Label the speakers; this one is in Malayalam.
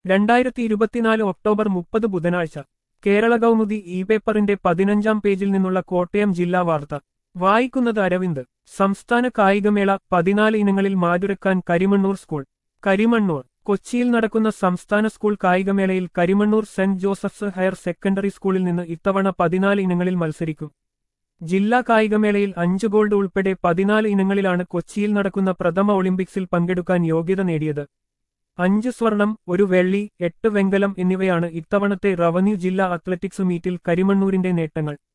Speaker 1: 2024 ഒക്ടോബർ 30 ബുധനാഴ്ച കേരള കൗമുദി ഇ പേപ്പറിന്റെ 15-ാം പേജിൽ നിന്നുള്ള കോട്ടയം ജില്ലാ വാർത്ത വായിക്കുന്നത് അരവിന്ദ്. സംസ്ഥാന കായികമേള 14 ഇനങ്ങളിൽ മാറ്റുരക്കാൻ കരിമണ്ണൂർ സ്കൂൾ. കരിമണ്ണൂർ കൊച്ചിയിൽ നടക്കുന്ന സംസ്ഥാന സ്കൂൾ കായികമേളയിൽ Karimannoor saint Joseph's higher secondary സ്കൂളിൽ നിന്ന് ഇത്തവണ 14 ഇനങ്ങളിൽ മത്സരിക്കും. ജില്ലാ കായികമേളയിൽ 5 ഗോൾഡ് ഉൾപ്പെടെ 14 ഇനങ്ങളിലാണ് കൊച്ചിയിൽ നടക്കുന്ന പ്രഥമ ഒളിമ്പിക്സിൽ പങ്കെടുക്കാൻ യോഗ്യത നേടിയത്. 5 സ്വർണം, 1 വെള്ളി, 8 വെങ്കലം എന്നിവയാണ് ഇത്തവണത്തെ റവന്യൂ ജില്ലാ അത്ലറ്റിക്സ് മീറ്റിൽ കരിമണ്ണൂരിന്റെ നേട്ടങ്ങൾ.